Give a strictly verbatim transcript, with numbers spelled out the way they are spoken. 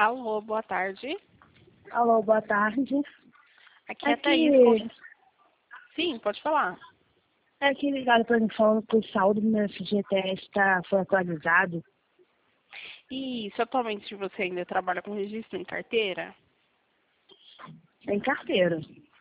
Alô, boa tarde. Alô, boa tarde. Aqui é a Aqui, Thaís. Sim, pode falar. é aqui ligado para mim falando que o saldo do meu F G T S tá, foi atualizado. E isso, atualmente você ainda trabalha com registro em carteira? Em carteira.